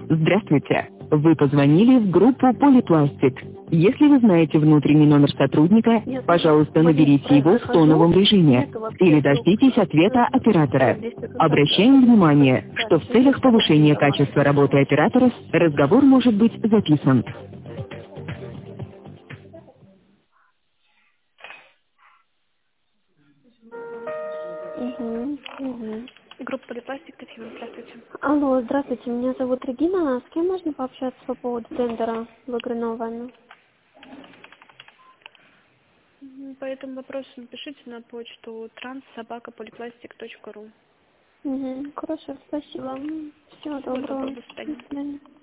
Здравствуйте. Вы позвонили в группу «Полипластик». Если вы знаете внутренний номер сотрудника, Нет, пожалуйста, смотри, наберите его в захожу, тоновом режиме нету вообще или вдруг дождитесь ответа оператора. 10 контактов, Обращаем особенно внимание, что в дальше, целях сейчас повышения нормально. качества работы оператора разговор может быть записан. Угу. Группа Полипластик, Тефима, здравствуйте. Алло, здравствуйте, меня зовут Регина. С кем можно пообщаться по поводу тендера в игры на вами? По этому вопросу напишите на почту trans@polyplastic.ru. Угу, хорошо, спасибо. Всего Всего доброго. доброго, до До свидания. свидания.